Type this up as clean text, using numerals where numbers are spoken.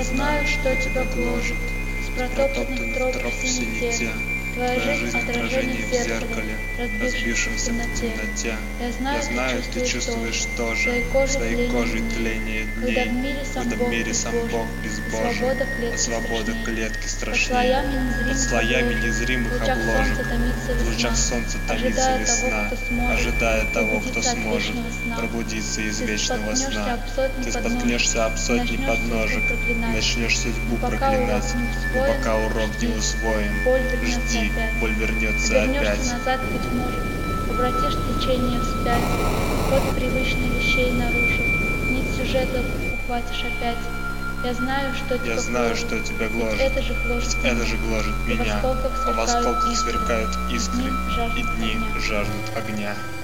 Я знаю, что тебя гложет, с протоптанных троп в синете. Твоя жизнь — отражение в зеркале, разбившемся в темноте. Я знаю, ты чувствуешь тоже, своей кожей тление дней, когда в мире сам Бог безбожен, а свобода клетки страшнее. Под слоями незримых обложек, в лучах солнца томится весна, ожидая того, кто сможет пробудиться из вечного сна. Ты споткнешься об сотни подножек, начнешь судьбу проклинать, но пока урок не усвоен, жди, боль вернется опять. Назад, быть может, обратишь течение вспять, ход привычных вещей нарушив, нить сюжета ухватишь опять. Я знаю, что тебя гложет, это же гложет меня, а в осколках сверкают искры, и дни жаждут огня.